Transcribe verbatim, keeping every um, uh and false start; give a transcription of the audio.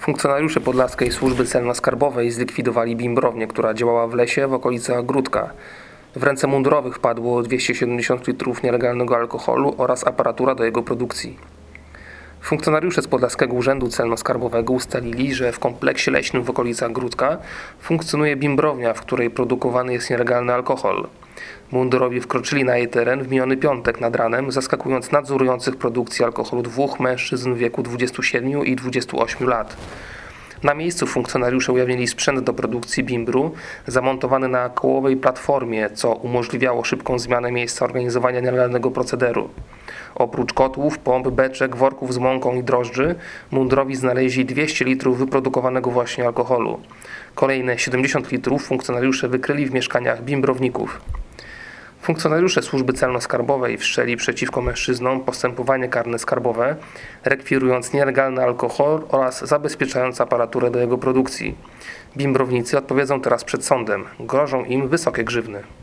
Funkcjonariusze Podlaskiej Służby Celno-Skarbowej zlikwidowali bimbrownię, która działała w lesie w okolicach Gródka. W ręce mundurowych wpadło dwieście siedemdziesiąt litrów nielegalnego alkoholu oraz aparatura do jego produkcji. Funkcjonariusze z Podlaskiego Urzędu Celno-Skarbowego ustalili, że w kompleksie leśnym w okolicach Gródka funkcjonuje bimbrownia, w której produkowany jest nielegalny alkohol. Mundurowi wkroczyli na jej teren w miniony piątek nad ranem, zaskakując nadzorujących produkcję alkoholu dwóch mężczyzn w wieku dwudziestu siedmiu i dwudziestu ośmiu lat. Na miejscu funkcjonariusze ujawnili sprzęt do produkcji bimbru zamontowany na kołowej platformie, co umożliwiało szybką zmianę miejsca organizowania nielegalnego procederu. Oprócz kotłów, pomp, beczek, worków z mąką i drożdży, mundurowi znaleźli dwieście litrów wyprodukowanego właśnie alkoholu. Kolejne siedemdziesiąt litrów funkcjonariusze wykryli w mieszkaniach bimbrowników. Funkcjonariusze Służby Celno-Skarbowej wszczęli przeciwko mężczyznom postępowanie karne skarbowe, rekwirując nielegalny alkohol oraz zabezpieczając aparaturę do jego produkcji. Bimbrownicy odpowiedzą teraz przed sądem. Grożą im wysokie grzywny.